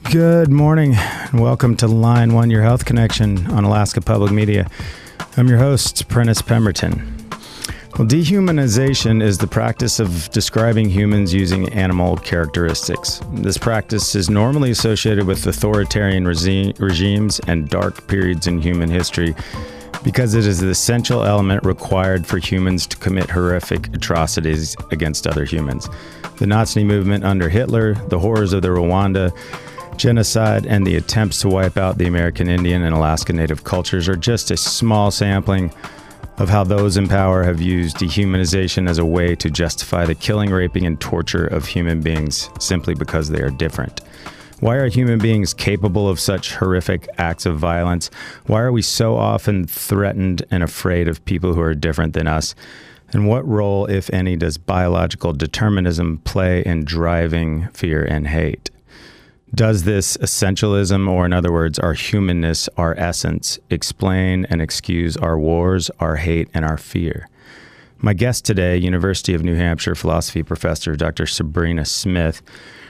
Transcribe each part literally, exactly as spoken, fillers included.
Good morning, and welcome to Line One, your health connection on Alaska Public Media. I'm your host, Prentice Pemberton. Well, dehumanization is the practice of describing humans using animal characteristics. This practice is normally associated with authoritarian regi- regimes and dark periods in human history because it is the essential element required for humans to commit horrific atrocities against other humans. The Nazi movement under Hitler, the horrors of the Rwanda genocide, and the attempts to wipe out the American Indian and Alaska Native cultures are just a small sampling of how those in power have used dehumanization as a way to justify the killing, raping, and torture of human beings simply because they are different. Why are human beings capable of such horrific acts of violence? Why are we so often threatened and afraid of people who are different than us? And what role, if any, does biological determinism play in driving fear and hate? Does this essentialism, or in other words, our humanness, our essence, explain and excuse our wars, our hate, and our fear? My guest today, University of New Hampshire philosophy professor Doctor Sabrina Smith.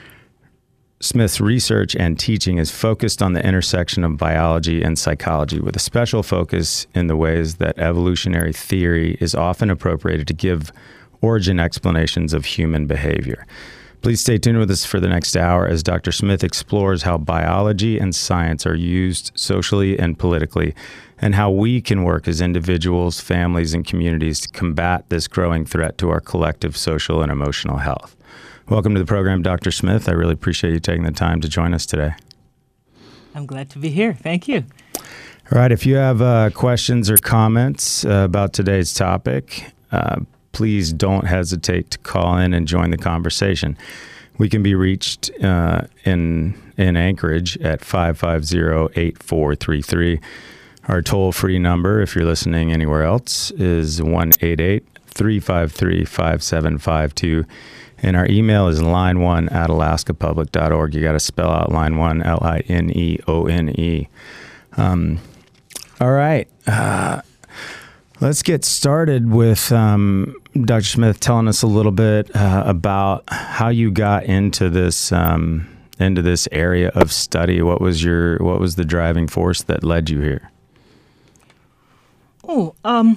Smith's research and teaching is focused on the intersection of biology and psychology, with a special focus in the ways that evolutionary theory is often appropriated to give origin explanations of human behavior. Please stay tuned with us for the next hour as Doctor Smith explores how biology and science are used socially and politically, and how we can work as individuals, families, and communities to combat this growing threat to our collective social and emotional health. Welcome to the program, Doctor Smith. I really appreciate you taking the time to join us today. I'm glad to be here. Thank you. All right. If you have uh, questions or comments uh, about today's topic, uh, please don't hesitate to call in and join the conversation. We can be reached uh, in in Anchorage at five five zero, eight four three three. Our toll-free number, if you're listening anywhere else, is one eight eight, three five three, five seven five two. And our email is line one at alaska public dot org. You got to spell out line one, L I N E O N E. Um, all right. Uh, let's get started with um, Doctor Smith telling us a little bit uh, about how you got into this um, into this area of study. What was your what was the driving force that led you here? Oh, um,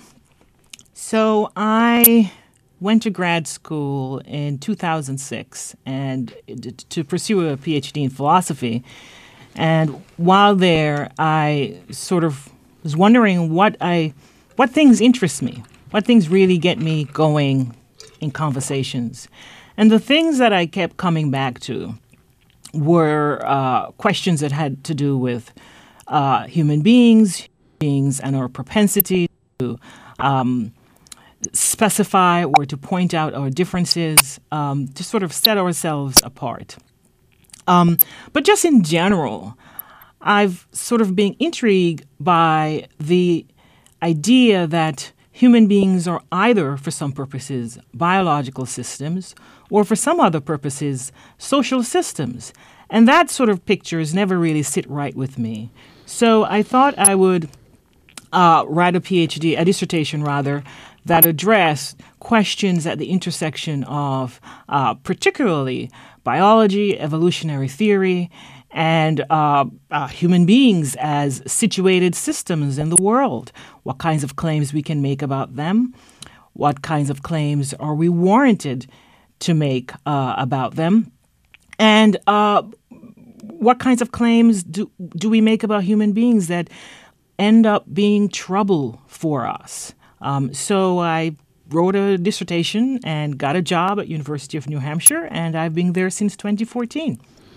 so I went to grad school in two thousand six and to pursue a PhD in philosophy. And while there, I sort of was wondering what I, what things interest me, what things really get me going in conversations. And the things that I kept coming back to were uh, questions that had to do with uh, human beings, beings and our propensity to um, specify or to point out our differences, um, to sort of set ourselves apart. Um, but just in general, I've sort of been intrigued by the idea that human beings are either, for some purposes, biological systems, or for some other purposes, social systems. And that sort of pictures never really sit right with me. So I thought I would uh, write a PhD, a dissertation rather, that address questions at the intersection of uh, particularly biology, evolutionary theory, and uh, uh, human beings as situated systems in the world. What kinds of claims we can make about them? What kinds of claims are we warranted to make uh, about them? And uh, what kinds of claims do, do we make about human beings that end up being trouble for us? Um, so I wrote a dissertation and got a job at University of New Hampshire, and I've been there since twenty fourteen.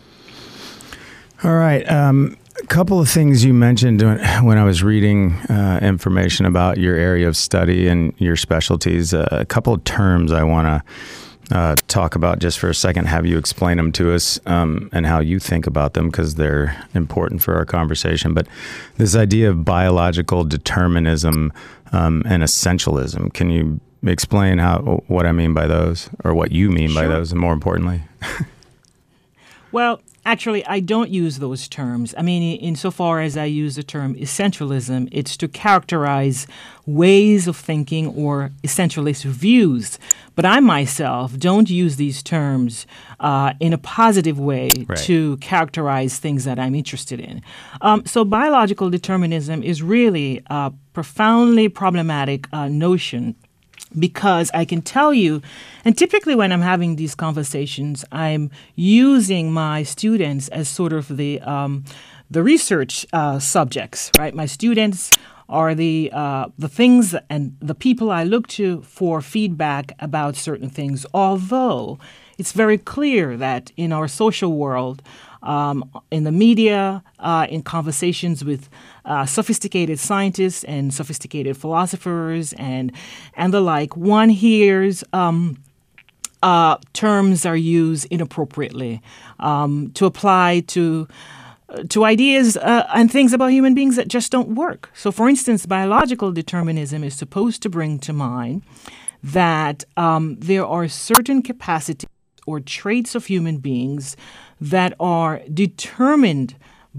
All right. Um, a couple of things you mentioned when I was reading uh, information about your area of study and your specialties. Uh, a couple of terms I want to uh, talk about just for a second, have you explain them to us um, and how you think about them, because they're important for our conversation. But this idea of biological determinism um, and essentialism, can you explain how what I mean by those, or what you mean Sure. by those, and more importantly? Well, actually, I don't use those terms. I mean, insofar as I use the term essentialism, it's to characterize ways of thinking or essentialist views. But I myself don't use these terms uh, in a positive way right. to characterize things that I'm interested in. Um, so biological determinism is really a profoundly problematic uh, notion, because I can tell you, and typically when I'm having these conversations, I'm using my students as sort of the um, the research uh, subjects, right? My students are the uh, the things and the people I look to for feedback about certain things, although it's very clear that in our social world, um, in the media, uh, in conversations with uh, sophisticated scientists and sophisticated philosophers and and the like, one hears um, uh, terms are used inappropriately um, to apply to to ideas uh, and things about human beings that just don't work. So, for instance, biological determinism is supposed to bring to mind that um, there are certain capacities or traits of human beings that are determined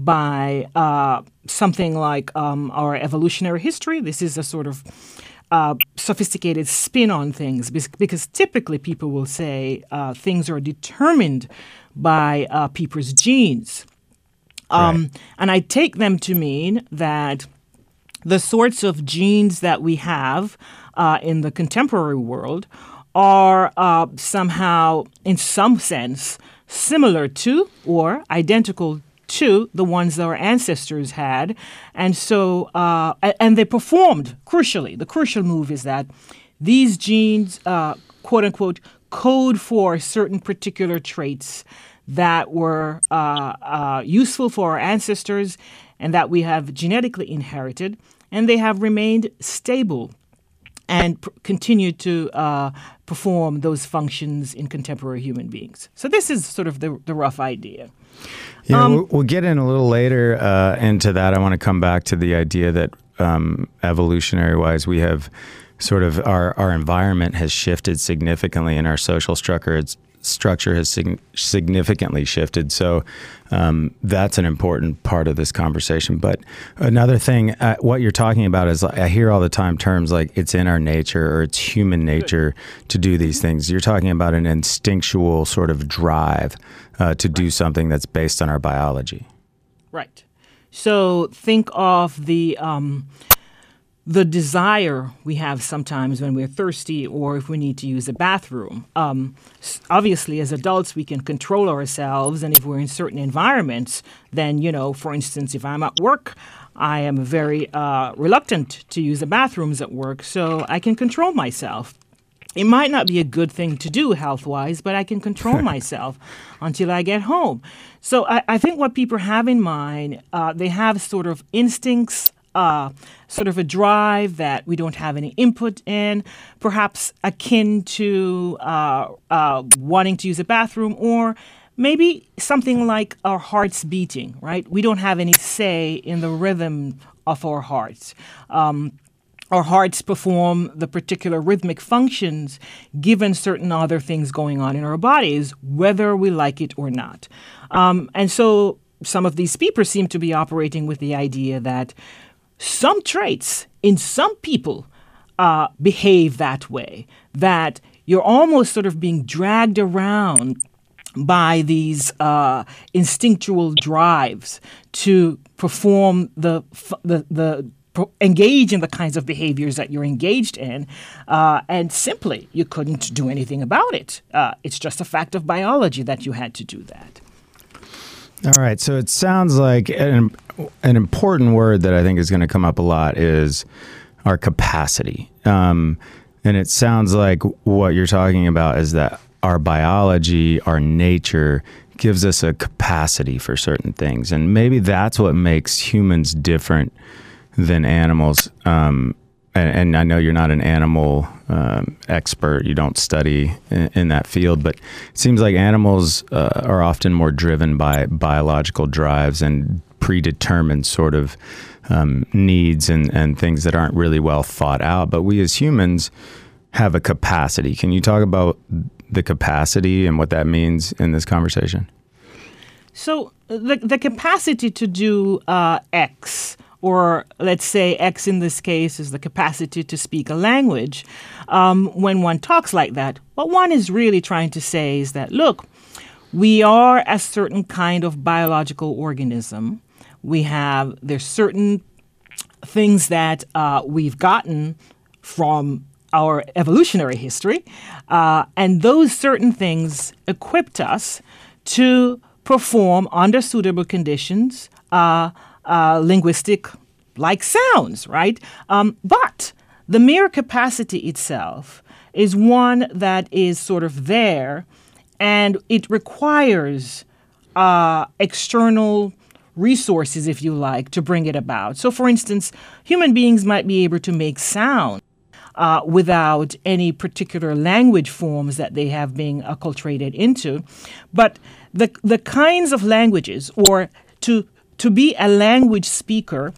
by uh, something like um, our evolutionary history. This is a sort of uh, sophisticated spin on things, because typically people will say uh, things are determined by uh, people's genes. Um, right. And I take them to mean that the sorts of genes that we have uh, in the contemporary world are uh, somehow, in some sense, similar to or identical to the ones that our ancestors had. And so, uh, and they performed crucially. The crucial move is that these genes, uh, quote unquote, code for certain particular traits that were uh, uh, useful for our ancestors and that we have genetically inherited, and they have remained stable and pr- continue to uh, perform those functions in contemporary human beings. So this is sort of the, the rough idea. Yeah, um, we'll, we'll get in a little later uh, into that. I want to come back to the idea that um, evolutionary-wise, we have sort of our, our environment has shifted significantly, and our social structure it's structure has sig- significantly shifted. So um, that's an important part of this conversation. But another thing, uh, what you're talking about is, I hear all the time terms like it's in our nature or it's human nature to do these things. You're talking about an instinctual sort of drive uh, to do something that's based on our biology. Right. So think of the um, the desire we have sometimes when we're thirsty or if we need to use a bathroom. Um, obviously, as adults, we can control ourselves. And if we're in certain environments, then, you know, for instance, if I'm at work, I am very uh, reluctant to use the bathrooms at work, so I can control myself. It might not be a good thing to do health-wise, but I can control myself until I get home. So I, I think what people have in mind, uh, they have sort of instincts, Uh, sort of a drive that we don't have any input in, perhaps akin to uh, uh, wanting to use a bathroom, or maybe something like our hearts beating, right? We don't have any say in the rhythm of our hearts. Um, our hearts perform the particular rhythmic functions given certain other things going on in our bodies, whether we like it or not. Um, and so some of these people seem to be operating with the idea that some traits in some people uh, behave that way, that you're almost sort of being dragged around by these uh, instinctual drives to perform the, the, the engage in the kinds of behaviors that you're engaged in, uh, and simply you couldn't do anything about it. Uh, it's just a fact of biology that you had to do that. All right. So it sounds like an, an important word that I think is going to come up a lot is our capacity. Um, and it sounds like what you're talking about is that our biology, our nature gives us a capacity for certain things. And maybe that's what makes humans different than animals. Um, and, and I know you're not an animal um, expert. You don't study in, in that field, but it seems like animals uh, are often more driven by biological drives and predetermined sort of um, needs and, and things that aren't really well thought out. But we as humans have a capacity. Can you talk about the capacity and what that means in this conversation? So the the capacity to do uh, X, or let's say X in this case is the capacity to speak a language. Um, when one talks like that, what one is really trying to say is that, look, we are a certain kind of biological organism. We have, there's certain things that uh, we've gotten from our evolutionary history, uh, and those certain things equipped us to perform under suitable conditions uh, uh, linguistic-like sounds, right? Um, but the mere capacity itself is one that is sort of there, and it requires uh, external resources, if you like, to bring it about. So, for instance, human beings might be able to make sound uh, without any particular language forms that they have been acculturated into. But the the kinds of languages, or to to be a language speaker,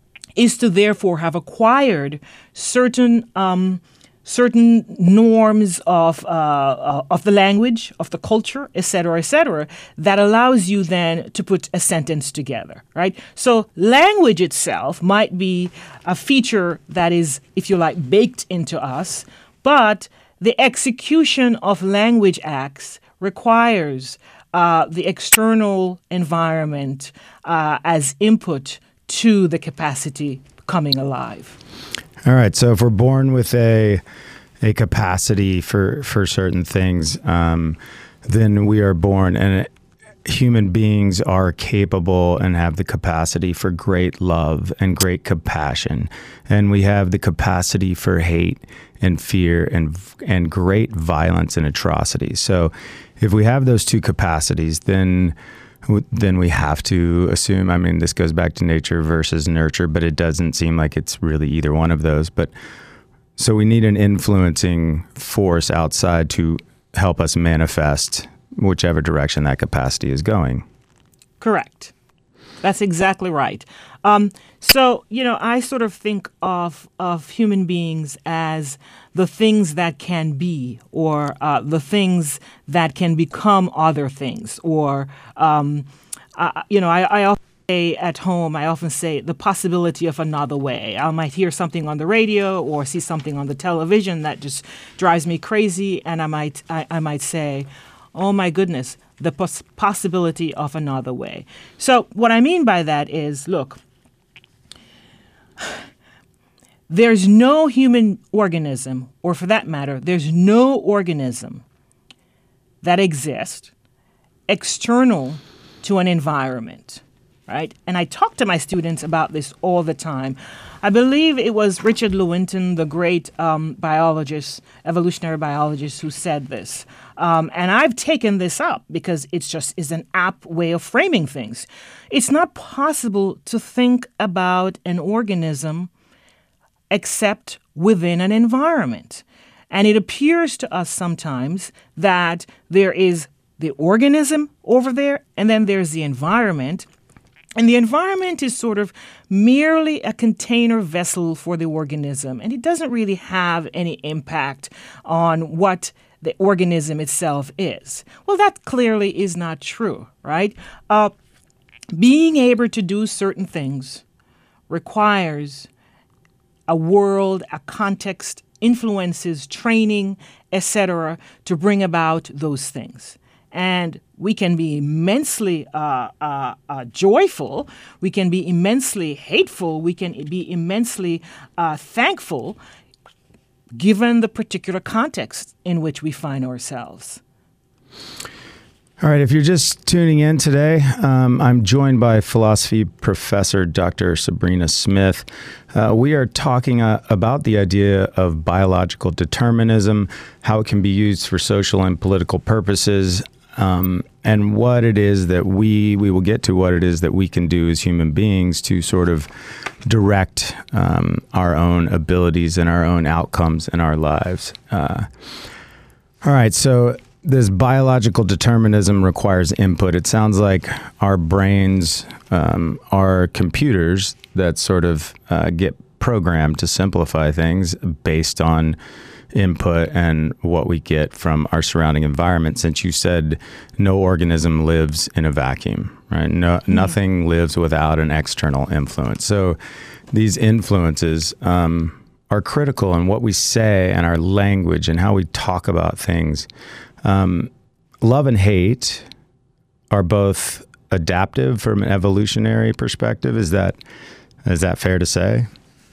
is to therefore have acquired certain um, certain norms of uh, of the language, of the culture, et cetera, et cetera, that allows you then to put a sentence together, right? So language itself might be a feature that is, if you like, baked into us, but the execution of language acts requires uh, the external environment uh, as input to the capacity coming alive. All right. So if we're born with a a capacity for, for certain things, um, then we are born, and human beings are capable and have the capacity for great love and great compassion. And we have the capacity for hate and fear and and great violence and atrocity. So if we have those two capacities, then then we have to assume, I mean, this goes back to nature versus nurture, but it doesn't seem like it's really either one of those. But so we need an influencing force outside to help us manifest whichever direction that capacity is going. Correct. That's exactly right. Um, so, you know, I sort of think of of human beings as the things that can be, or uh, the things that can become other things, or, um, uh, you know, I, I often say at home, I often say the possibility of another way. I might hear something on the radio or see something on the television that just drives me crazy, and I might I, I might say, oh my goodness, the pos- possibility of another way. So what I mean by that is, look, there's no human organism, or for that matter, there's no organism that exists external to an environment, right? And I talk to my students about this all the time. I believe it was Richard Lewontin, the great um, biologist, evolutionary biologist, who said this. Um, and I've taken this up because it's just is an apt way of framing things. It's not possible to think about an organism except within an environment. And it appears to us sometimes that there is the organism over there, and then there's the environment. And the environment is sort of merely a container vessel for the organism, and it doesn't really have any impact on what the organism itself is. Well, that clearly is not true, right? Uh, being able to do certain things requires a world, a context, influences, training, et cetera, to bring about those things. And we can be immensely uh, uh, uh, joyful, we can be immensely hateful, we can be immensely uh, thankful, given the particular context in which we find ourselves. All right, if you're just tuning in today, um, I'm joined by philosophy professor Doctor Sabrina Smith. Uh, we are talking uh, about the idea of biological determinism, how it can be used for social and political purposes, um, and what it is that we, we will get to what it is that we can do as human beings to sort of direct um, our own abilities and our own outcomes in our lives. Uh, all right, so this biological determinism requires input. It sounds like our brains um, are computers that sort of uh, get programmed to simplify things based on input and what we get from our surrounding environment. Since you said no organism lives in a vacuum, right? No, mm-hmm. Nothing lives without an external influence. So these influences um, are critical in what we say and our language and how we talk about things. Um, love and hate are both adaptive from an evolutionary perspective. Is that is that fair to say?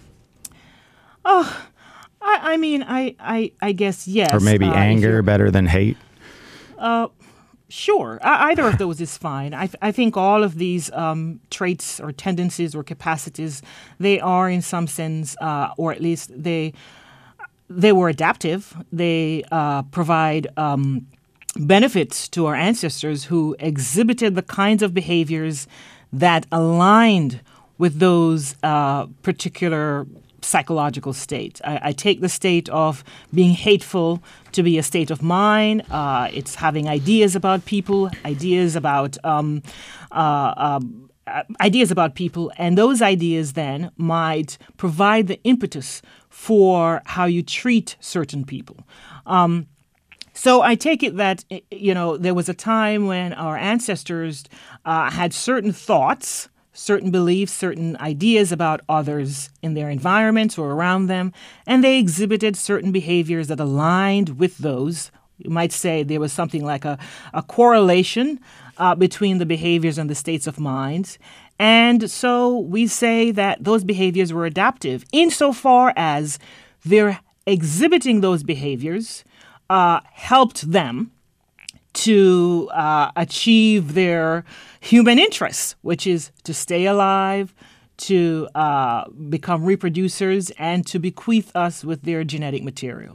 Oh, I, I mean, I, I, I guess yes. Or maybe uh, anger better than hate? Uh, sure. I, either of those is fine. I, I think all of these um, traits or tendencies or capacities, they are in some sense, uh, or at least they they were adaptive. They uh, provide um, benefits to our ancestors who exhibited the kinds of behaviors that aligned with those uh, particular psychological state. I, I take the state of being hateful to be a state of mind. Uh, it's having ideas about people, ideas about um, uh, um, ideas about people, and those ideas then might provide the impetus for how you treat certain people. Um, So I take it that, you know, there was a time when our ancestors uh, had certain thoughts, certain beliefs, certain ideas about others in their environments or around them, and they exhibited certain behaviors that aligned with those. You might say there was something like a, a correlation uh, between the behaviors and the states of mind. And so we say that those behaviors were adaptive insofar as they're exhibiting those behaviors Uh, helped them to uh, achieve their human interests, which is to stay alive, to uh, become reproducers, and to bequeath us with their genetic material.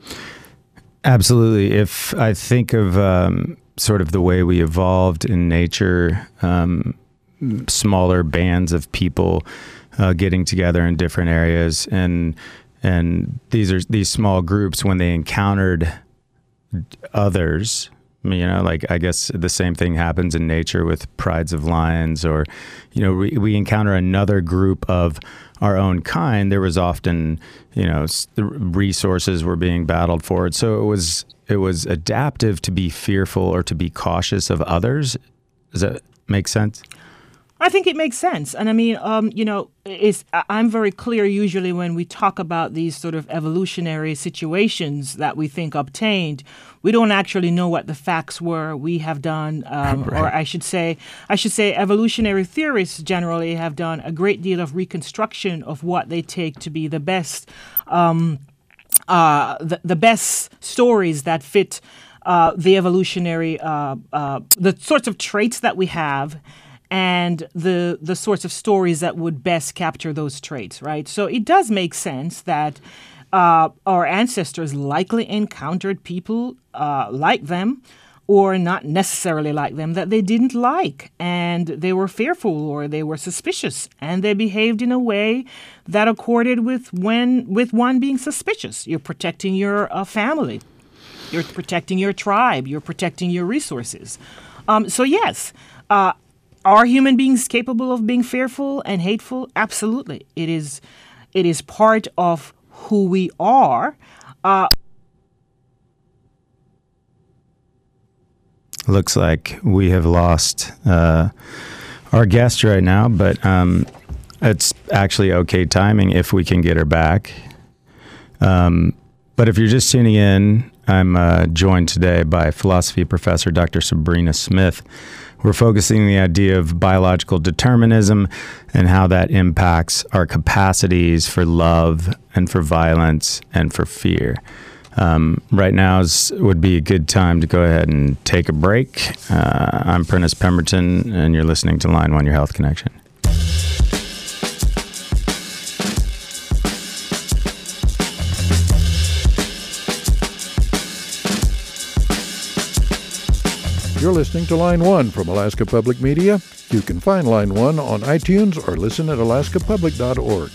Absolutely. If I think of um, sort of the way we evolved in nature, um, smaller bands of people uh, getting together in different areas, and and these are these small groups, when they encountered others, you know, like I guess the same thing happens in nature with prides of lions, or, you know, we, we encounter another group of our own kind. There was often, you know, resources were being battled for it. So it was it was adaptive to be fearful or to be cautious of others. Does that make sense? I think it makes sense. And I mean, um, you know, it's, I'm very clear usually when we talk about these sort of evolutionary situations that we think obtained, we don't actually know what the facts were. We have done, um, right. or I should say, I should say evolutionary theorists generally have done a great deal of reconstruction of what they take to be the best, um, uh, the, the best stories that fit uh, the evolutionary, uh, uh, the sorts of traits that we have, and the the sorts of stories that would best capture those traits, right? So it does make sense that uh, our ancestors likely encountered people uh, like them, or not necessarily like them, that they didn't like, and they were fearful or they were suspicious, and they behaved in a way that accorded with when with one being suspicious. You're protecting your uh, family, you're protecting your tribe, you're protecting your resources. Um, so yes. Uh, Are human beings capable of being fearful and hateful? Absolutely. It is it is part of who we are. Uh, Looks like we have lost uh, our guest right now, but um, it's actually okay timing if we can get her back. Um, but if you're just tuning in, I'm uh, joined today by philosophy professor Doctor Sabrina Smith. We're focusing on the idea of biological determinism and how that impacts our capacities for love and for violence and for fear. Um, right now is, would be a good time to go ahead and take a break. Uh, I'm Prentice Pemberton, and you're listening to Line One, Your Health Connection. You're listening to Line One from Alaska Public Media. You can find Line One on iTunes or listen at alaska public dot org.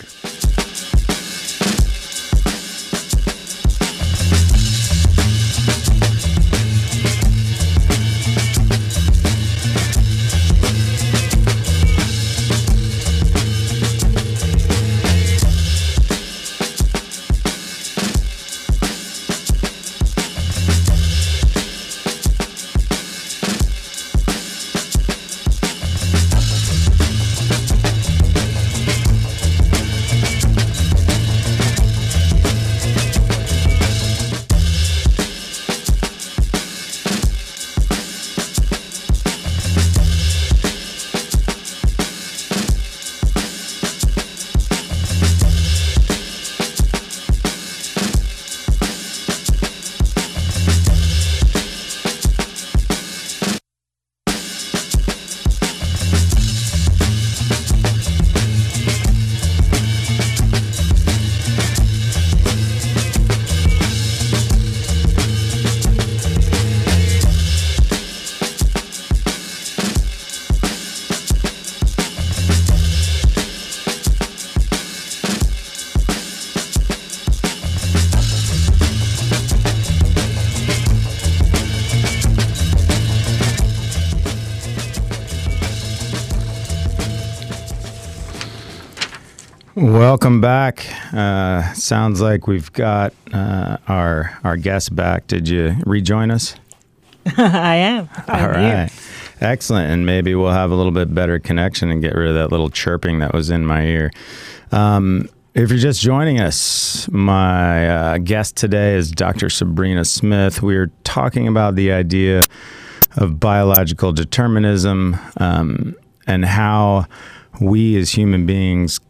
Welcome back. Uh, sounds like we've got uh, our our guest back. Did you rejoin us? I am. I'm All right. here. Excellent. And maybe we'll have a little bit better connection and get rid of that little chirping that was in my ear. Um, if you're just joining us, my uh, guest today is Doctor Sabrina Smith. We're talking about the idea of biological determinism um, and how we as human beings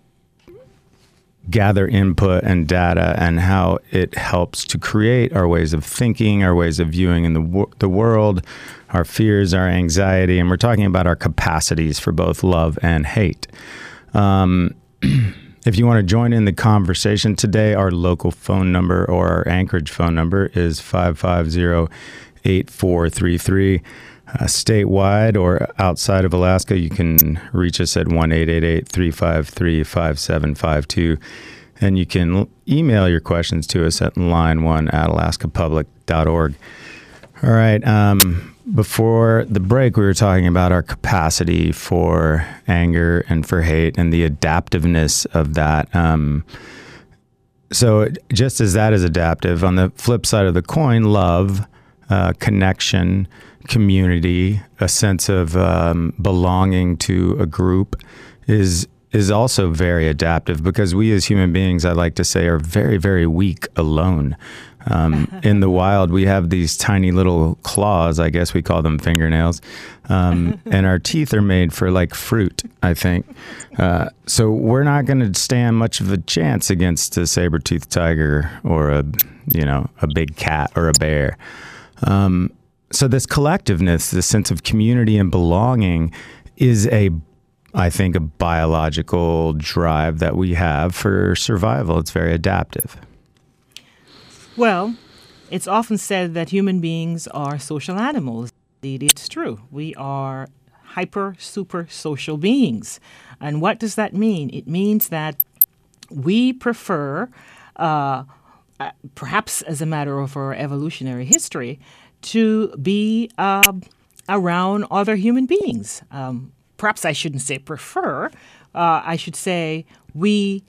gather input and data, and how it helps to create our ways of thinking, our ways of viewing in the wor- the world, our fears, our anxiety, and we're talking about our capacities for both love and hate. Um, if you want to join in the conversation today, our local phone number or our Anchorage phone number is five five zero, eight four three three. Uh, statewide or outside of Alaska, you can reach us at one eight eight eight, three five three, five seven five two. And you can l- email your questions to us at line one at alaska public dot org. All right. Um, before the break, we were talking about our capacity for anger and for hate and the adaptiveness of that. Um, so just as that is adaptive, on the flip side of the coin, love, uh, connection, community, a sense of um, belonging to a group is is also very adaptive, because we as human beings, I like to say, are very, very weak alone. Um, in the wild, we have these tiny little claws, I guess we call them fingernails, um, and our teeth are made for like fruit, I think. Uh, so we're not going to stand much of a chance against a saber-toothed tiger or a, you know, a big cat or a bear. Um, So this collectiveness, this sense of community and belonging is a, I think, a biological drive that we have for survival. It's very adaptive. Well, it's often said that human beings are social animals. Indeed, it's true. We are hyper, super social beings. And what does that mean? It means that we prefer, uh, uh, perhaps as a matter of our evolutionary history, to be uh, around other human beings. Um, perhaps I shouldn't say prefer. Uh, I should say we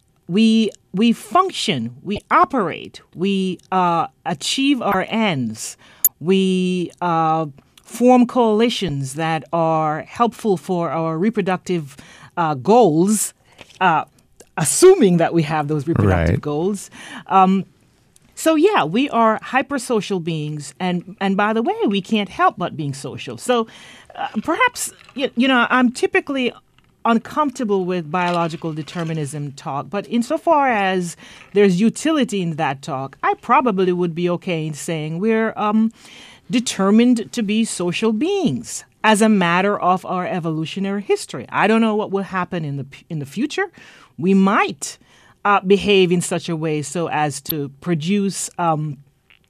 we we function, we operate, we uh, achieve our ends. We uh, form coalitions that are helpful for our reproductive uh, goals, uh, assuming that we have those reproductive Right. goals. Um, So, yeah, we are hypersocial beings. And, and by the way, we can't help but being social. So uh, perhaps, you, you know, I'm typically uncomfortable with biological determinism talk. But insofar as there's utility in that talk, I probably would be okay in saying we're um, determined to be social beings as a matter of our evolutionary history. I don't know what will happen in the in the future. We might Uh, behave in such a way so as to produce um,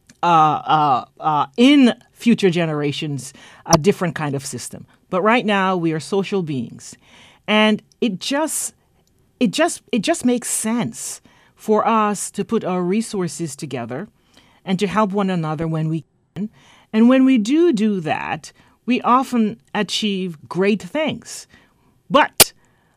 uh, uh, uh, in future generations a different kind of system. But right now we are social beings, and it just it just it just makes sense for us to put our resources together and to help one another when we can. And when we do do that, we often achieve great things. But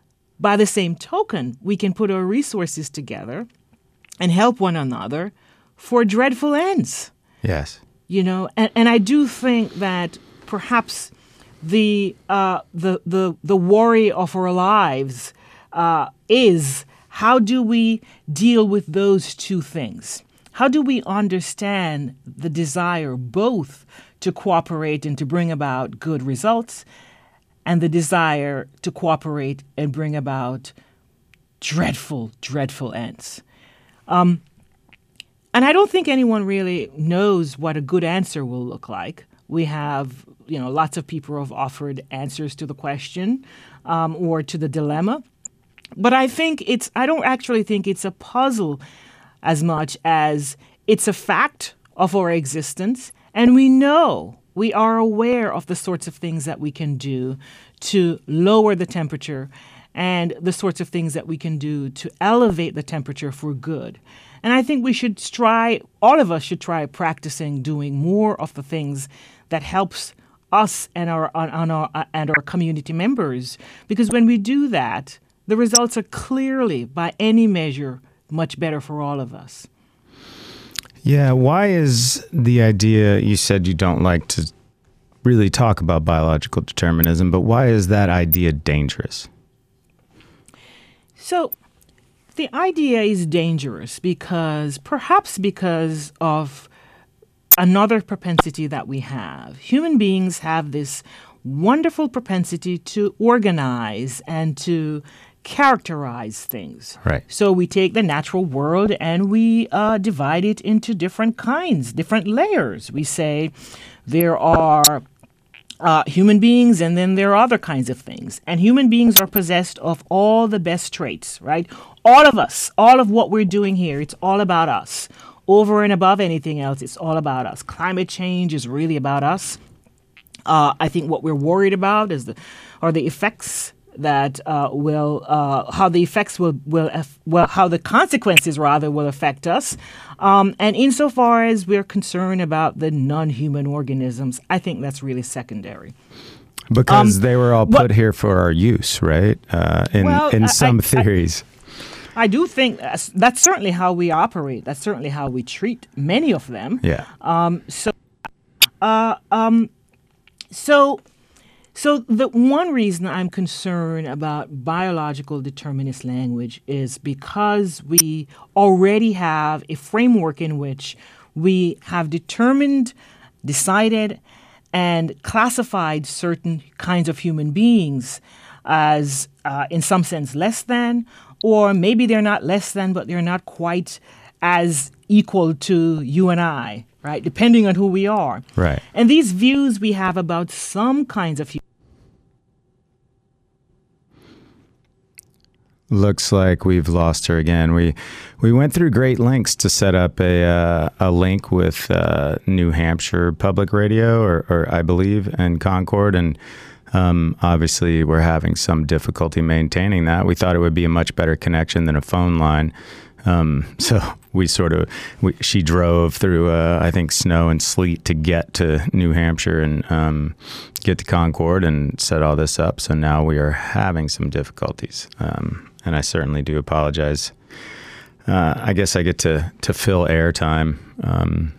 by the same token, we can put our resources together and help one another for dreadful ends. Yes. You know, and, and I do think that perhaps the uh, the the the worry of our lives uh, is, how do we deal with those two things? How do we understand the desire both to cooperate and to bring about good results, and the desire to cooperate and bring about dreadful, dreadful ends? Um, and I don't think anyone really knows what a good answer will look like. We have, you know, lots of people have offered answers to the question um, or to the dilemma. But I think it's, I don't actually think it's a puzzle as much as it's a fact of our existence. And we know, we are aware of the sorts of things that we can do to lower the temperature and the sorts of things that we can do to elevate the temperature for good. And I think we should try, all of us should try practicing doing more of the things that helps us and our, and our, and our community members. Because when we do that, the results are clearly, by any measure, much better for all of us. Yeah, why is the idea, you said you don't like to really talk about biological determinism, but why is that idea dangerous? So the idea is dangerous because, perhaps because of another propensity that we have. Human beings have this wonderful propensity to organize and to characterize things. Right. So we take the natural world and we uh, divide it into different kinds, different layers. We say there are uh, human beings and then there are other kinds of things. And human beings are possessed of all the best traits, right? All of us, all of what we're doing here, it's all about us. Over and above anything else, it's all about us. Climate change is really about us. Uh, I think what we're worried about is the are the effects that uh, will uh, how the effects will will aff- well how the consequences rather will affect us, um, and insofar as we're concerned about the non-human organisms, I think that's really secondary. Because Um, they were all put what- here for our use, right? Uh, in Well, in I- some I- I- theories. I do think that's, that's certainly how we operate. That's certainly how we treat many of them. yeah. Um, so, uh, um, so, so the one reason I'm concerned about biological determinist language is because we already have a framework in which we have determined, decided, and classified certain kinds of human beings as, uh, in some sense, less than, or maybe they're not less than, but they're not quite as equal to you and I, right? Depending on who we are. Right. And these views we have about some kinds of human Looks like we've lost her again. We we went through great lengths to set up a uh, a link with uh, New Hampshire Public Radio, or, or I believe, and Concord, and um, obviously we're having some difficulty maintaining that. We thought it would be a much better connection than a phone line. Um, so we sort of, we, she drove through, uh, I think, snow and sleet to get to New Hampshire and um, get to Concord and set all this up. So now we are having some difficulties. Um, and I certainly do apologize. Uh, I guess I get to, to fill airtime, um,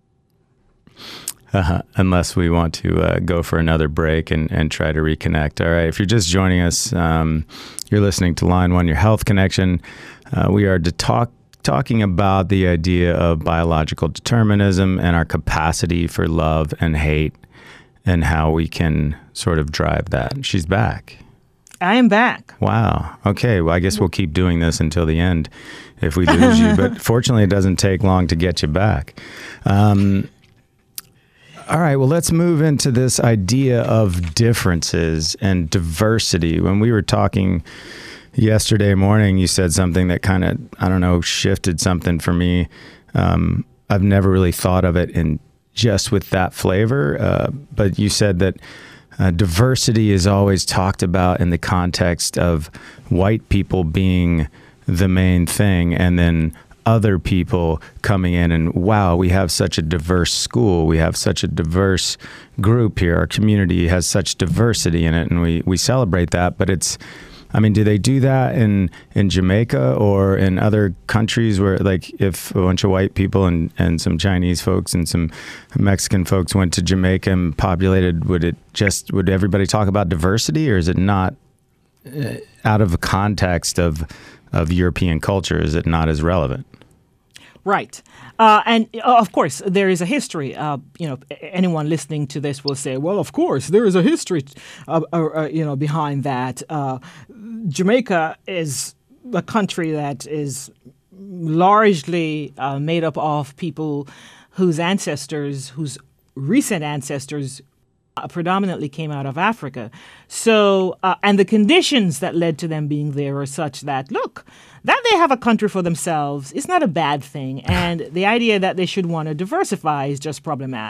uh, unless we want to uh, go for another break and, and try to reconnect. All right. If you're just joining us, um, you're listening to Line One, Your Health Connection. Uh, we are to talk, talking about the idea of biological determinism and our capacity for love and hate and how we can sort of drive that. She's back. I am back. Wow. Okay. Well, I guess we'll keep doing this until the end if we lose you. But fortunately, it doesn't take long to get you back. Um, all right. Well, let's move into this idea of differences and diversity. When we were talking yesterday morning, you said something that kind of, I don't know, shifted something for me. Um, I've never really thought of it in just with that flavor. Uh, but you said that uh, diversity is always talked about in the context of white people being the main thing, and then other people coming in and, wow, we have such a diverse school. We have such a diverse group here. Our community has such diversity in it, and we, we celebrate that. But it's, I mean, do they do that in, in Jamaica or in other countries where, like, if a bunch of white people and, and some Chinese folks and some Mexican folks went to Jamaica and populated, would it just, would everybody talk about diversity, or is it not uh, out of a context of, of European culture? Is it not as relevant? Right. Uh, and uh, of course, there is a history. Uh, you know, anyone listening to this will say, well, of course, there is a history, uh, uh, you know, behind that. Uh, Jamaica is a country that is largely uh, made up of people whose ancestors, whose recent ancestors uh, predominantly came out of Africa. So, uh, and the conditions that led to them being there are such that, look, that they have a country for themselves is not a bad thing. And the idea that they should want to diversify is just problematic.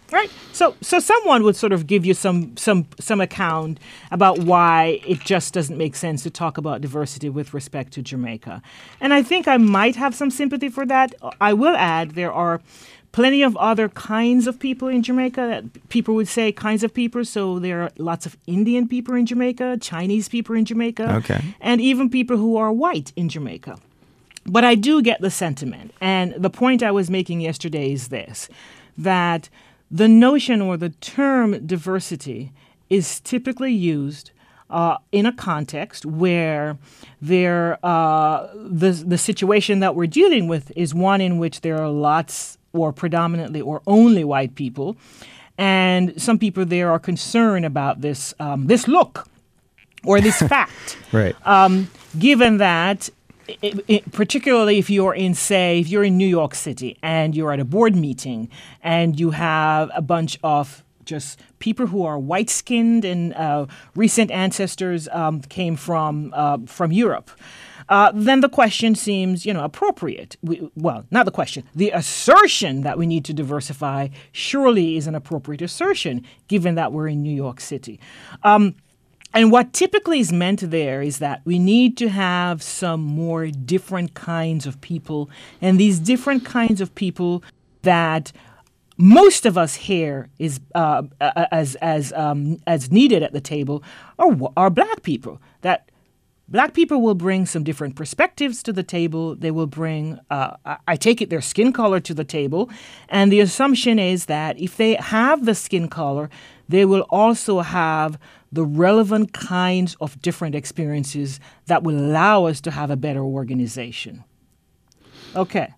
Right. So so someone would sort of give you some some some account about why it just doesn't make sense to talk about diversity with respect to Jamaica. And I think I might have some sympathy for that. I will add there are plenty of other kinds of people in Jamaica that people would say kinds of people. So there are lots of Indian people in Jamaica, Chinese people in Jamaica, okay. and even people who are white in Jamaica. But I do get the sentiment. And the point I was making yesterday is this, that the notion or the term diversity is typically used uh, in a context where there, uh, the, the situation that we're dealing with is one in which there are lots or predominantly or only white people. And some people there are concerned about this, um, this look or this fact. Right. Um, given that It, it, particularly if you're in, say, if you're in New York City and you're at a board meeting and you have a bunch of just people who are white-skinned and uh, recent ancestors um, came from uh, from Europe, uh, then the question seems, you know, appropriate. We, well, not the question. The assertion that we need to diversify surely is an appropriate assertion, given that we're in New York City. Um, And what typically is meant there is that we need to have some more different kinds of people. And these different kinds of people that most of us here is uh, as as um, as needed at the table are, are black people. That black people will bring some different perspectives to the table. They will bring, uh, I take it, their skin color to the table. And the assumption is that if they have the skin color, they will also have the relevant kinds of different experiences that will allow us to have a better organization. Okay.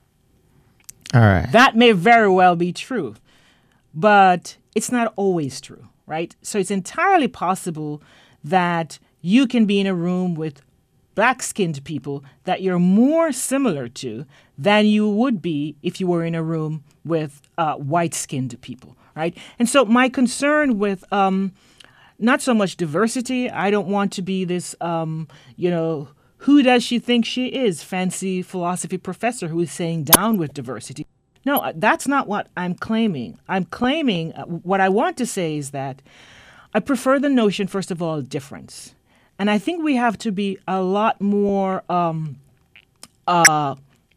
All right. That may very well be true, but it's not always true, right? So it's entirely possible that you can be in a room with black-skinned people that you're more similar to than you would be if you were in a room with uh, white-skinned people, right? And so my concern with um, not so much diversity, I don't want to be this, um, you know, who does she think she is, fancy philosophy professor who is saying down with diversity. No, that's not what I'm claiming. I'm claiming, uh, what I want to say is that I prefer the notion, first of all, difference. And I think we have to be a lot more, um, uh,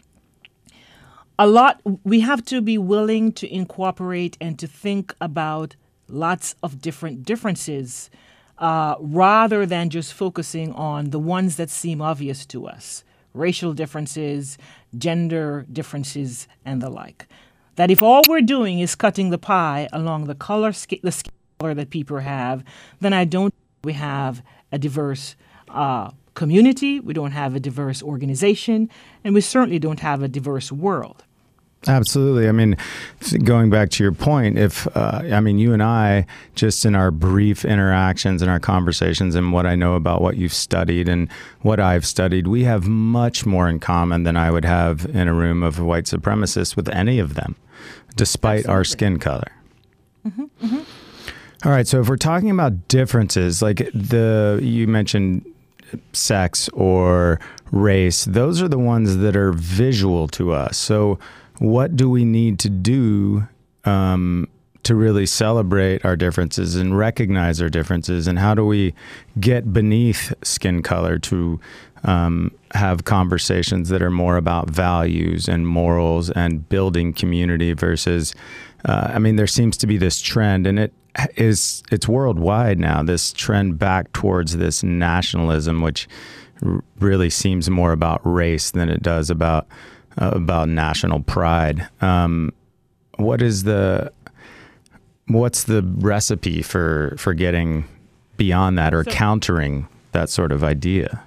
a lot, we have to be willing to incorporate and to think about lots of different differences uh, rather than just focusing on the ones that seem obvious to us, racial differences, gender differences, and the like. That if all we're doing is cutting the pie along the color, the skin color that people have, then I don't think we have a diverse uh, community, we don't have a diverse organization, and we certainly don't have a diverse world. Absolutely. I mean, going back to your point, if, uh, I mean, you and I, just in our brief interactions and our conversations and what I know about what you've studied and what I've studied, we have much more in common than I would have in a room of white supremacists with any of them, despite Absolutely. Our skin color. Mm-hmm, mm-hmm. All right. So if we're talking about differences, like the, you mentioned sex or race, those are the ones that are visual to us. So what do we need to do um, to really celebrate our differences and recognize our differences? And how do we get beneath skin color to um, have conversations that are more about values and morals and building community versus, uh, I mean, there seems to be this trend, and it is, it's worldwide now, this trend back towards this nationalism, which r- really seems more about race than it does about Uh, about national pride. Um, what is the what's the recipe for for getting beyond that or so, countering that sort of idea?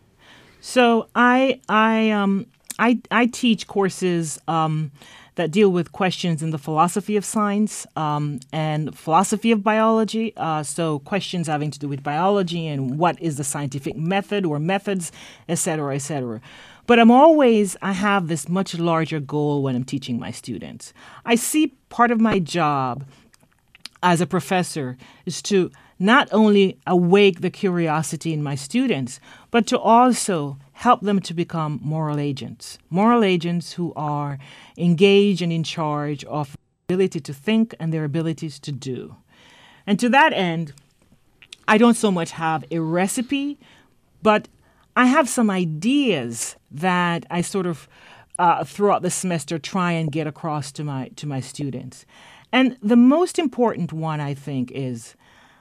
So I I um I I teach courses um, that deal with questions in the philosophy of science um, and philosophy of biology. Uh, so questions having to do with biology and what is the scientific method or methods, et cetera, et cetera. But I'm always, I have this much larger goal when I'm teaching my students. I see part of my job as a professor is to not only awake the curiosity in my students, but to also help them to become moral agents. Moral agents who are engaged and in charge of ability to think and their abilities to do. And to that end, I don't so much have a recipe, but I have some ideas that I sort of uh, throughout the semester try and get across to my to my students. And the most important one, I think, is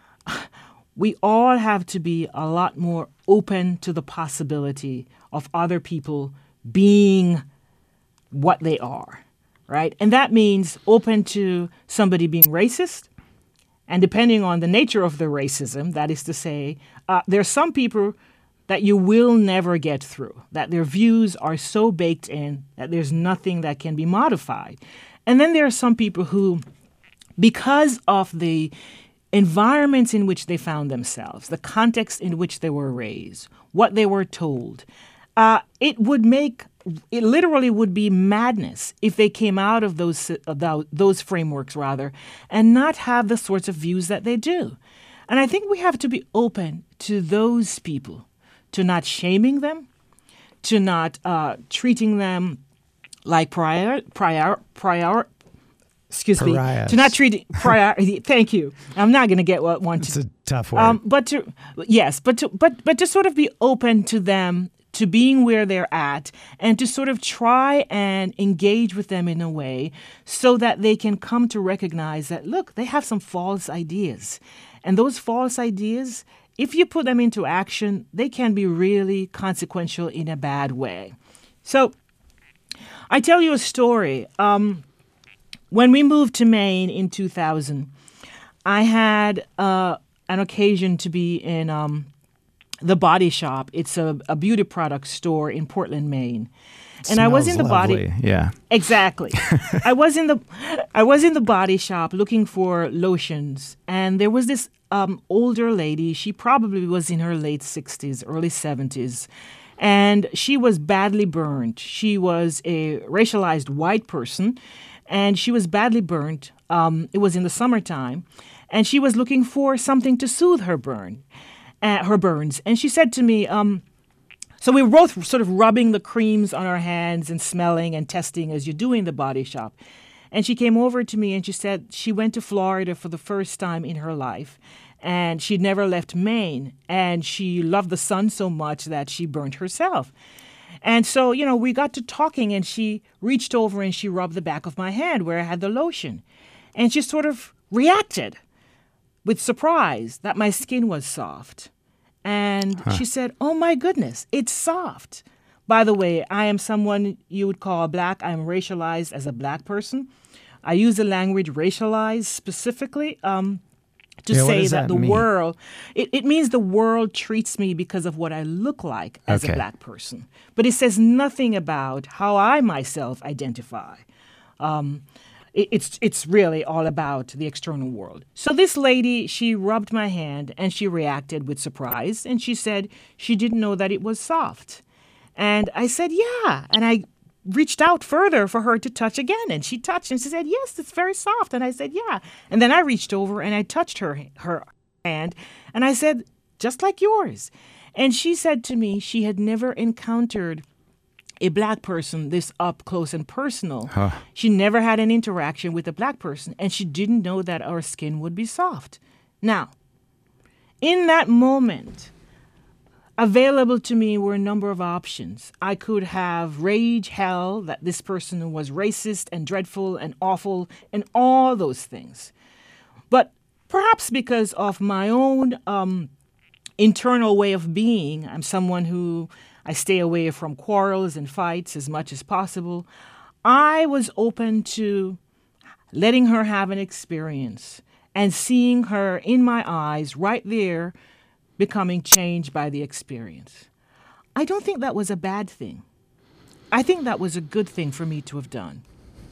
we all have to be a lot more open to the possibility of other people being what they are, right? And that means open to somebody being racist. And depending on the nature of the racism, that is to say, uh, there are some people that you will never get through, that their views are so baked in that there's nothing that can be modified. And then there are some people who, because of the environments in which they found themselves, the context in which they were raised, what they were told, uh, it would make, it literally would be madness if they came out of those, uh, those frameworks, rather, and not have the sorts of views that they do. And I think we have to be open to those people, to not shaming them, to not uh, treating them like prior, prior, prior, excuse Pariahs. me, to not treat prior. Thank you. I'm not going to get what one. It's a tough word. Um, but to yes, but to but but to sort of be open to them, to being where they're at, and to sort of try and engage with them in a way so that they can come to recognize that, look, they have some false ideas, and those false ideas, if you put them into action, they can be really consequential in a bad way. So I tell you a story. Um, when we moved to Maine in two thousand, I had uh, an occasion to be in um, the Body Shop. It's a, a beauty product store in Portland, Maine. And I was in the lovely. body Yeah. Exactly. I was in the I was in the Body Shop looking for lotions, and there was this um, older lady. She probably was in her late sixties, early seventies, and she was badly burned. She was a racialized white person, and she was badly burned. Um, it was in the summertime, and she was looking for something to soothe her burn, uh, her burns. And she said to me, um, so we were both sort of rubbing the creams on our hands and smelling and testing as you do in the Body Shop. And she came over to me and she said she went to Florida for the first time in her life. And she'd never left Maine. And she loved the sun so much that she burned herself. And so, you know, we got to talking, and she reached over and she rubbed the back of my hand where I had the lotion. And she sort of reacted with surprise that my skin was soft. And huh. she said, oh, my goodness, it's soft. By the way, I am someone you would call black. I'm racialized as a black person. I use the language racialized specifically um, to yeah, say that, that the mean? world, it, it means the world treats me because of what I look like as okay. a black person. But it says nothing about how I myself identify. Um It's it's really all about the external world. So this lady, she rubbed my hand and she reacted with surprise. And she said she didn't know that it was soft. And I said, yeah. And I reached out further for her to touch again. And she touched and she said, yes, it's very soft. And I said, yeah. And then I reached over and I touched her, her hand. And I said, just like yours. And she said to me she had never encountered a black person this up close and personal. Huh. She never had an interaction with a black person, and she didn't know that our skin would be soft. Now, in that moment, available to me were a number of options. I could have rage hell that this person was racist and dreadful and awful and all those things. But perhaps because of my own um, internal way of being, I'm someone who I stay away from quarrels and fights as much as possible. I was open to letting her have an experience and seeing her in my eyes right there becoming changed by the experience. I don't think that was a bad thing. I think that was a good thing for me to have done.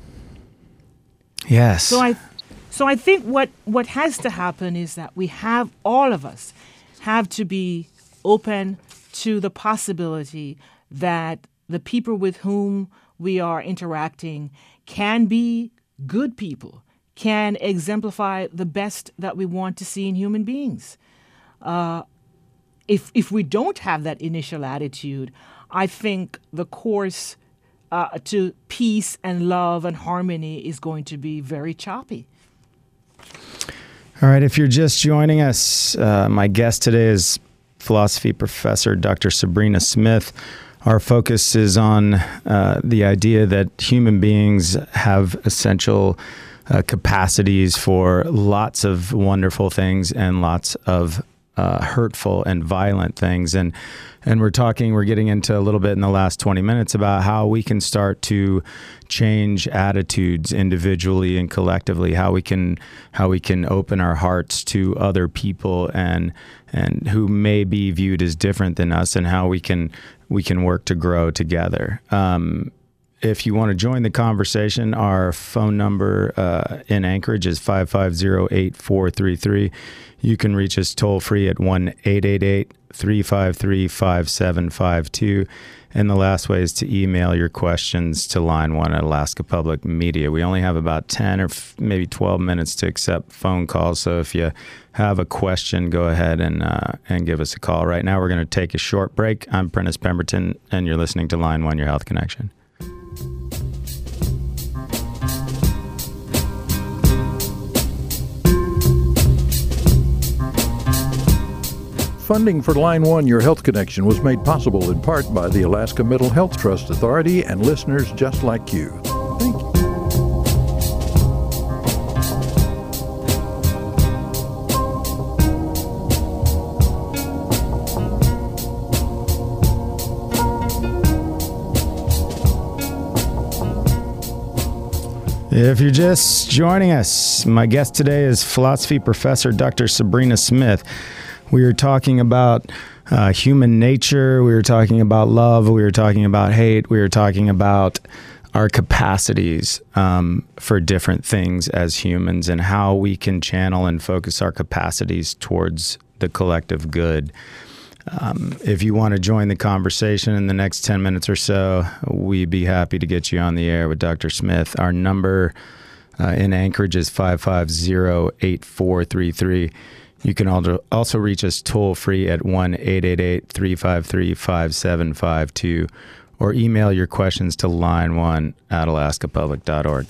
Yes. So I, so I think what, what has to happen is that we have, all of us, have to be open to the possibility that the people with whom we are interacting can be good people, can exemplify the best that we want to see in human beings. Uh, if if we don't have that initial attitude, I think the course uh, to peace and love and harmony is going to be very choppy. All right, if you're just joining us, uh, my guest today is philosophy professor Doctor Sabrina Smith. Our focus is on uh, the idea that human beings have essential uh, capacities for lots of wonderful things and lots of uh, hurtful and violent things. And and we're talking, we're getting into a little bit in the last twenty minutes about how we can start to change attitudes individually and collectively, how we can how we can open our hearts to other people and and who may be viewed as different than us, and how we can we can work to grow together. Um, if you want to join the conversation, our phone number uh, in Anchorage is five five zero, eight four three three. You can reach us toll free at one eight eight eight, three five three, five seven five two. And the last way is to email your questions to line one at Alaska Public Media. We only have about ten or f- maybe twelve minutes to accept phone calls. So if you have a question, go ahead and uh, and give us a call. Right now, we're going to take a short break. I'm Prentice Pemberton, and you're listening to Line One, Your Health Connection. Funding for Line One, Your Health Connection was made possible in part by the Alaska Mental Health Trust Authority and listeners just like you. Thank you. If you're just joining us, my guest today is philosophy professor Doctor Sabrina Smith. We were talking about uh, human nature. We were talking about love. We were talking about hate. We were talking about our capacities um, for different things as humans and how we can channel and focus our capacities towards the collective good. Um, if you want to join the conversation in the next ten minutes or so, we'd be happy to get you on the air with Doctor Smith. Our number uh, in Anchorage is five five zero, eight four three three. You can also reach us toll-free at one eight eight eight, three five three, five seven five two or email your questions to line one at alaska public dot org.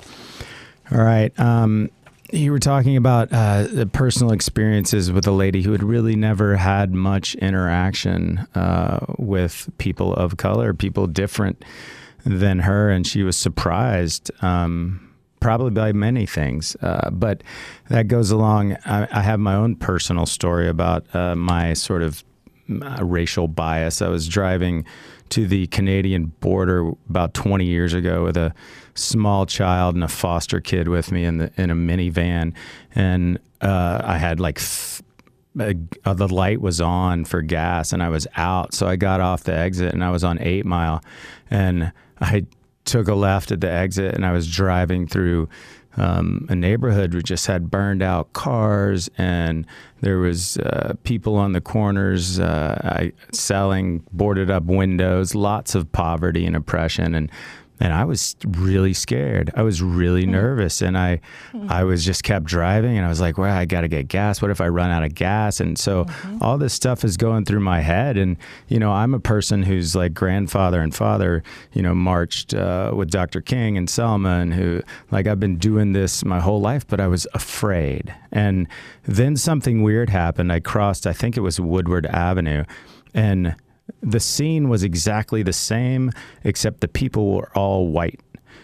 All right. Um, you were talking about uh, the personal experiences with a lady who had really never had much interaction uh, with people of color, people different than her, and she was surprised um probably by many things, uh, but that goes along. I, I have my own personal story about uh, my sort of uh, racial bias. I was driving to the Canadian border about twenty years ago with a small child and a foster kid with me in the in a minivan, and uh, I had like th- uh, the light was on for gas, and I was out, so I got off the exit, and I was on Eight Mile, and I took a left at the exit, and I was driving through um, a neighborhood which just had burned out cars, and there was uh, people on the corners uh, I, selling boarded up windows, lots of poverty and oppression, and and I was really scared. I was really nervous, and I I was just kept driving, and I was like, well, I got to get gas. What if I run out of gas? And so mm-hmm. all this stuff is going through my head, and, you know, I'm a person whose, like, grandfather and father, you know, marched uh, with Doctor King and Selma, and who, like, I've been doing this my whole life, but I was afraid. And then something weird happened. I crossed, I think it was Woodward Avenue, and the scene was exactly the same, except the people were all white.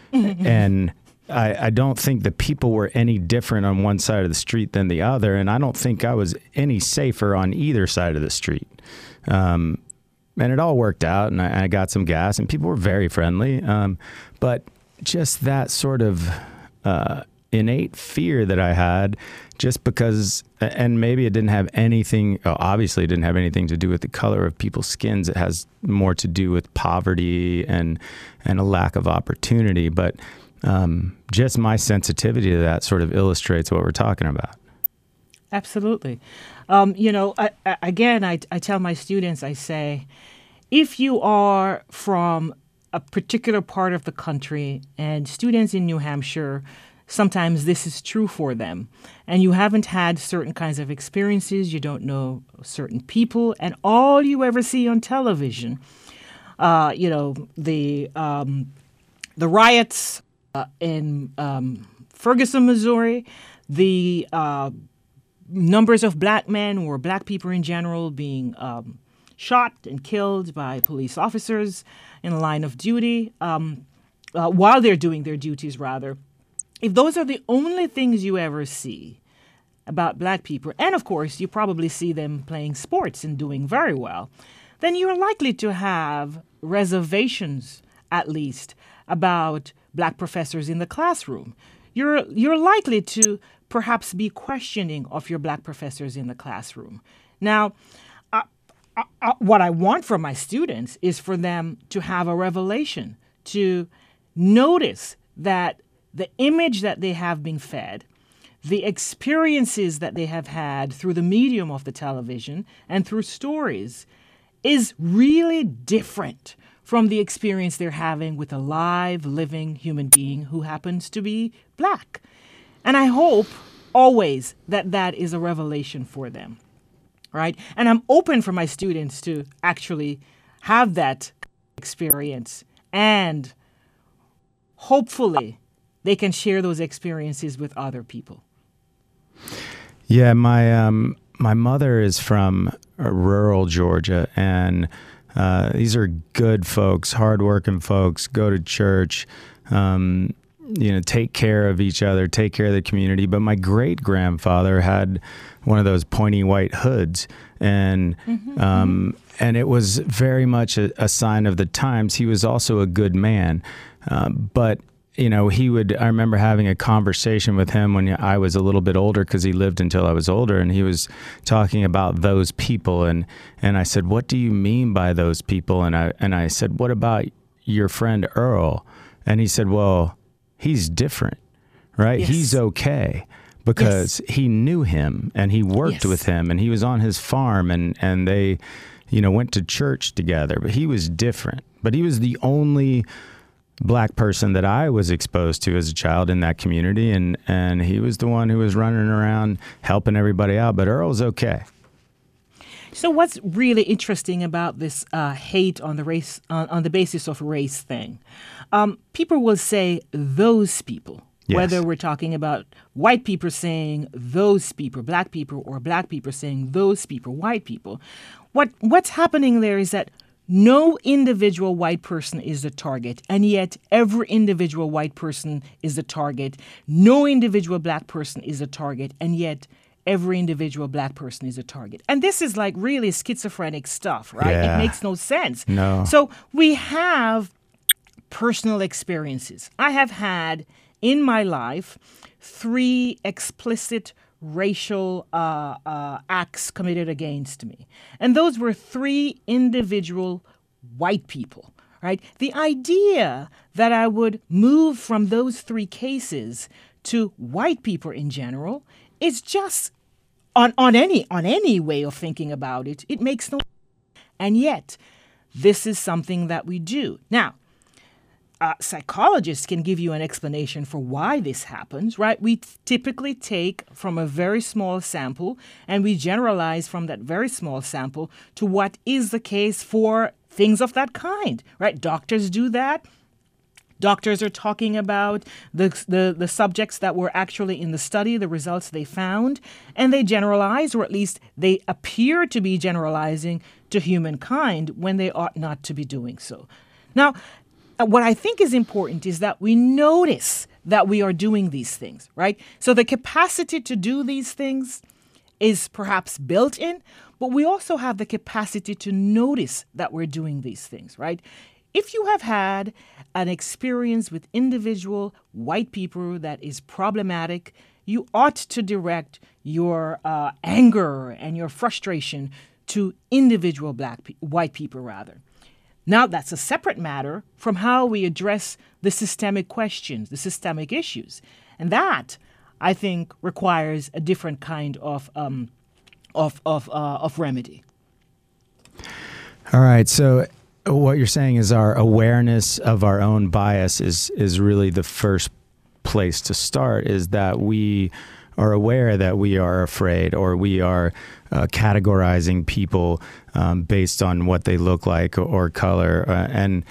And I, I don't think the people were any different on one side of the street than the other. And I don't think I was any safer on either side of the street. Um, and it all worked out, and I, I got some gas, and people were very friendly. Um, but just that sort of uh, innate fear that I had, just because, and maybe it didn't have anything, obviously it didn't have anything to do with the color of people's skins. It has more to do with poverty and and a lack of opportunity. But um, just my sensitivity to that sort of illustrates what we're talking about. Absolutely. Um, you know, I, I, again, I, I tell my students, I say, if you are from a particular part of the country, and students in New Hampshire, sometimes this is true for them, and you haven't had certain kinds of experiences, you don't know certain people, and all you ever see on television, uh, you know, the um, the riots uh, in um, Ferguson, Missouri, the uh, numbers of black men or black people in general being um, shot and killed by police officers in the line of duty, um, uh, while they're doing their duties, rather. If those are the only things you ever see about black people, and of course you probably see them playing sports and doing very well, then you're likely to have reservations, at least, about black professors in the classroom. You're you're likely to perhaps be questioning of your black professors in the classroom. Now, uh, uh, what I want from my students is for them to have a revelation, to notice that the image that they have been fed, the experiences that they have had through the medium of the television and through stories is really different from the experience they're having with a live, living human being who happens to be black. And I hope always that that is a revelation for them, right? And I'm open for my students to actually have that experience, and hopefully they can share those experiences with other people. Yeah, my um, my mother is from uh, rural Georgia, and uh, these are good folks, hardworking folks, go to church, um, you know, take care of each other, take care of the community. But my great-grandfather had one of those pointy white hoods, and mm-hmm, um, mm-hmm. and it was very much a, a sign of the times. He was also a good man, uh, but you know, he would, I remember having a conversation with him when I was a little bit older, because he lived until I was older, and he was talking about those people. And, and I said, what do you mean by those people? And I, and I said, what about your friend Earl? And he said, well, he's different, right? Yes. He's okay, because yes. he knew him and he worked yes. with him, and he was on his farm, and, and they, you know, went to church together, but he was different. But he was the only black person that I was exposed to as a child in that community, and and he was the one who was running around helping everybody out. But Earl's okay. So what's really interesting about this uh, hate on the race on, on the basis of race thing? Um, people will say those people, yes. whether we're talking about white people saying those people, black people, or black people saying those people, white people. What what's happening there is that no individual white person is the target, and yet every individual white person is the target. No individual black person is a target, and yet every individual black person is a target. And this is like really schizophrenic stuff, right? Yeah. It makes no sense. No. So we have personal experiences. I have had in my life three explicit racial uh, uh, acts committed against me. And those were three individual white people, right? The idea that I would move from those three cases to white people in general is just, on, on any on any way of thinking about it, it makes no sense. And yet, this is something that we do. Now, Uh, psychologists can give you an explanation for why this happens, right? We t- typically take from a very small sample, and we generalize from that very small sample to what is the case for things of that kind, right? Doctors do that. Doctors are talking about the, the, the subjects that were actually in the study, the results they found, and they generalize, or at least they appear to be generalizing to humankind when they ought not to be doing so. Now, what I think is important is that we notice that we are doing these things, right? So the capacity to do these things is perhaps built in, but we also have the capacity to notice that we're doing these things, right? If you have had an experience with individual white people that is problematic, you ought to direct your uh, anger and your frustration to individual black pe- white people, rather. Now, that's a separate matter from how we address the systemic questions, the systemic issues. And that, I think, requires a different kind of um, of of, uh, of remedy. All right. So what you're saying is our awareness of our own bias is is really the first place to start, is that we are aware that we are afraid, or we are uh, categorizing people um, based on what they look like or, or color. Uh, and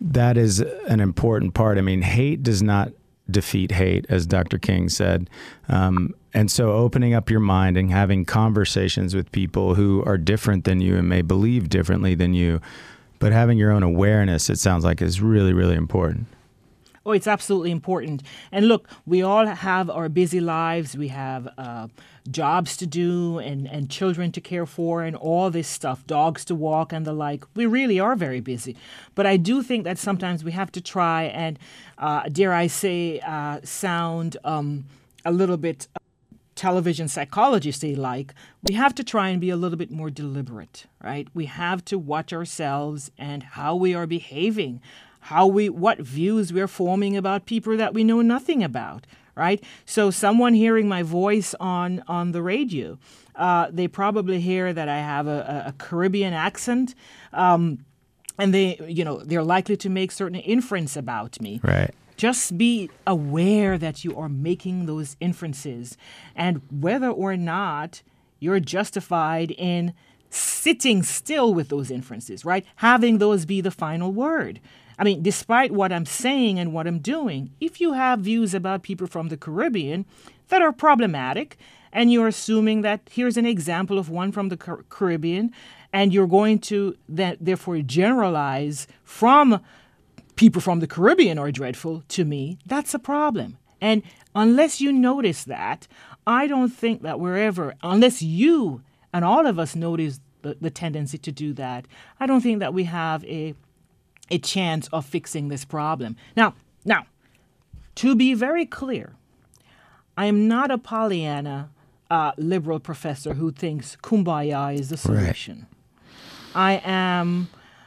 that is an important part. I mean, hate does not defeat hate, as Doctor King said. Um, and so opening up your mind and having conversations with people who are different than you and may believe differently than you, but having your own awareness, it sounds like, is really, really important. Oh, it's absolutely important. And look, we all have our busy lives. We have uh, jobs to do and, and children to care for and all this stuff, dogs to walk and the like. We really are very busy. But I do think that sometimes we have to try and, uh, dare I say, uh, sound um, a little bit television psychologisty like. We have to try and be a little bit more deliberate, right? We have to watch ourselves and how we are behaving, how we, what views we're forming about people that we know nothing about, right? So someone hearing my voice on, on the radio, uh, they probably hear that I have a, a Caribbean accent, um, and they, you know, they're likely to make certain inference about me. Right. Just be aware that you are making those inferences, and whether or not you're justified in sitting still with those inferences, right? Having those be the final word. I mean, despite what I'm saying and what I'm doing, if you have views about people from the Caribbean that are problematic, and you're assuming that here's an example of one from the Car- Caribbean, and you're going to that therefore generalize from people from the Caribbean are dreadful to me, that's a problem. And unless you notice that, I don't think that wherever, unless you and all of us notice the, the tendency to do that, I don't think that we have a a chance of fixing this problem. Now, now, to be very clear, I am not a Pollyanna uh, liberal professor who thinks kumbaya is the solution. Right. I am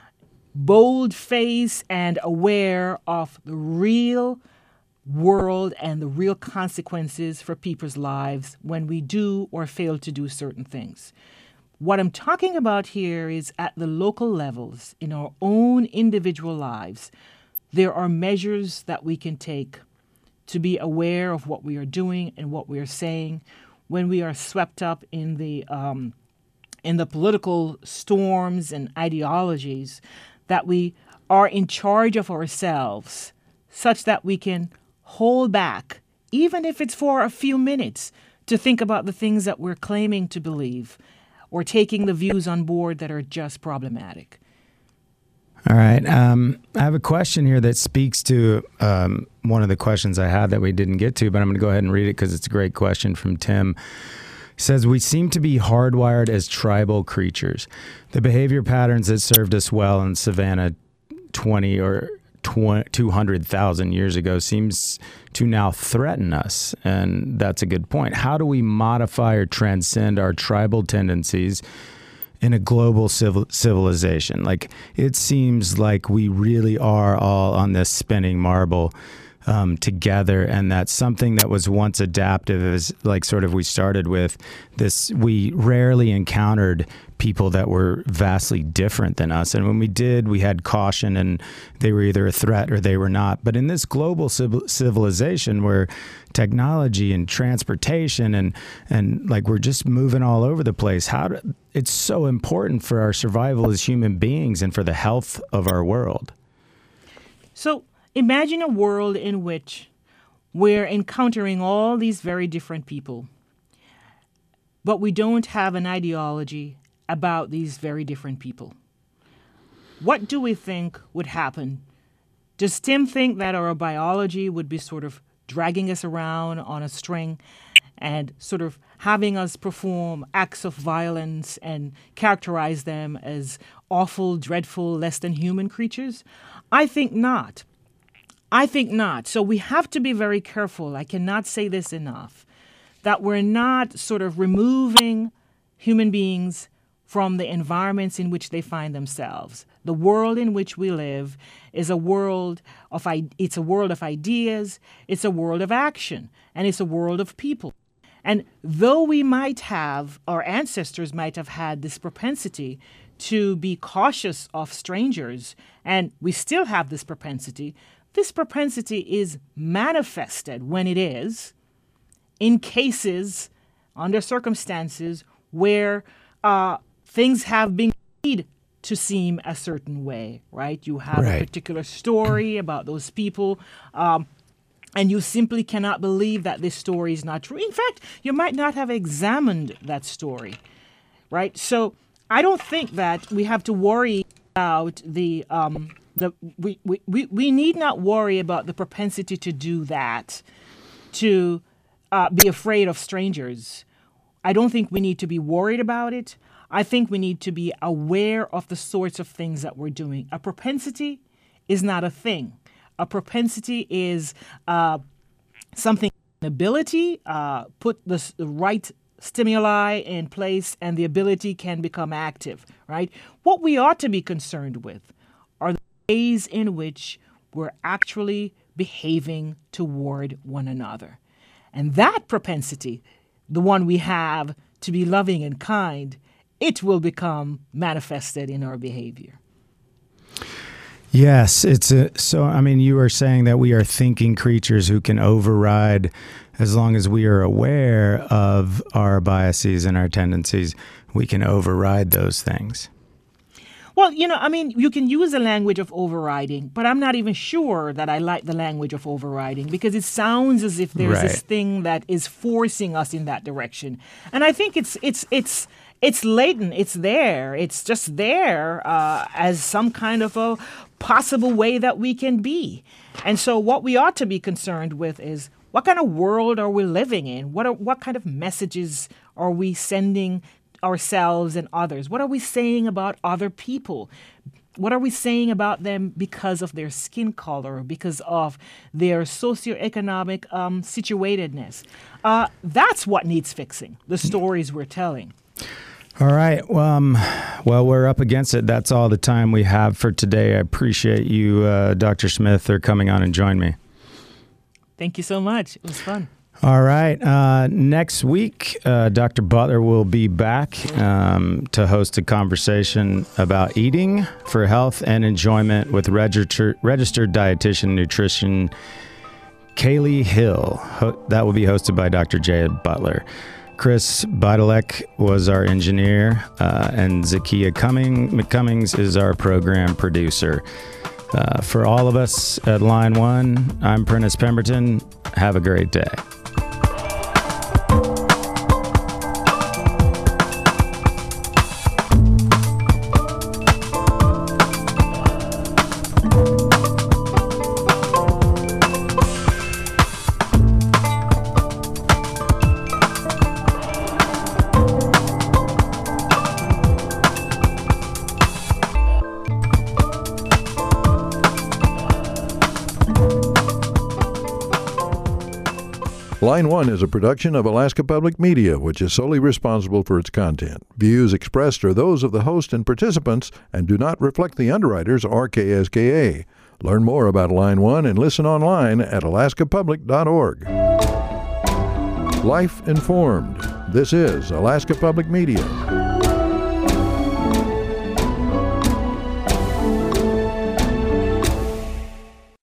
bold-faced and aware of the real world and the real consequences for people's lives when we do or fail to do certain things. What I'm talking about here is at the local levels, in our own individual lives, there are measures that we can take to be aware of what we are doing and what we are saying when we are swept up in the um, in the political storms and ideologies, that we are in charge of ourselves such that we can hold back, even if it's for a few minutes, to think about the things that we're claiming to believe or taking the views on board that are just problematic. All right. Um, I have a question here that speaks to um, one of the questions I had that we didn't get to, but I'm going to go ahead and read it because it's a great question from Tim. It says, we seem to be hardwired as tribal creatures. The behavior patterns that served us well in Savannah twenty or two hundred thousand years ago seems to now threaten us. And that's a good point. How do we modify or transcend our tribal tendencies in a global civil civilization? Like, it seems like we really are all on this spinning marble um, together, and that something that was once adaptive is like sort of we started with this. We rarely encountered people that were vastly different than us, and when we did, we had caution, and they were either a threat or they were not. But in this global civil civilization where technology and transportation and and like we're just moving all over the place, how do, it's so important for our survival as human beings and for the health of our world. So imagine a world in which we're encountering all these very different people, but we don't have an ideology about these very different people. What do we think would happen? Does Tim think that our biology would be sort of dragging us around on a string and sort of having us perform acts of violence and characterize them as awful, dreadful, less than human creatures? I think not. I think not. So we have to be very careful. I cannot say this enough, that we're not sort of removing human beings from the environments in which they find themselves. The world in which we live is a world of it's a world of ideas, it's a world of action, and it's a world of people. And though we might have, our ancestors might have had this propensity to be cautious of strangers, and we still have this propensity, this propensity is manifested when it is in cases, under circumstances where uh, things have been agreed to seem a certain way, right? You have Right. a particular story about those people, um, and you simply cannot believe that this story is not true. In fact, you might not have examined that story, right? So I don't think that we have to worry about the um, the we, we, we, we need not worry about the propensity to do that, to uh, be afraid of strangers. I don't think we need to be worried about it. I think we need to be aware of the sorts of things that we're doing. A propensity is not a thing. A propensity is uh, something, an ability, uh, put the, s- the right stimuli in place, and the ability can become active, right? What we ought to be concerned with are the ways in which we're actually behaving toward one another. And that propensity, the one we have to be loving and kind, it will become manifested in our behavior. Yes, it's a, so. I mean, you are saying that we are thinking creatures who can override, as long as we are aware of our biases and our tendencies, we can override those things. Well, you know, I mean, you can use the language of overriding, but I'm not even sure that I like the language of overriding, because it sounds as if there's this Right. thing that is forcing us in that direction. And I think it's it's it's it's latent. It's there. It's just there uh, as some kind of a possible way that we can be. And so what we ought to be concerned with is, what kind of world are we living in? What are, what kind of messages are we sending ourselves and others? What are we saying about other people? What are we saying about them because of their skin color, because of their socioeconomic um, situatedness? Uh, that's what needs fixing, the stories we're telling. All right. Well, um, well, we're up against it. That's all the time we have for today. I appreciate you, uh, Doctor Smith, for coming on and join me. Thank you so much. It was fun. All right. Uh, next week, uh, Doctor Butler will be back um, to host a conversation about eating for health and enjoyment with register- registered dietitian nutrition Kaylee Hill. Ho- that will be hosted by Doctor Jay Butler. Chris Bidalek was our engineer, uh, and Zakia Cumming, McCummings is our program producer. Uh, for all of us at Line One, I'm Prentice Pemberton. Have a great day. Line One is a production of Alaska Public Media, which is solely responsible for its content. Views expressed are those of the host and participants and do not reflect the underwriters or K S K A. Learn more about Line One and listen online at alaska public dot org. Life Informed. This is Alaska Public Media.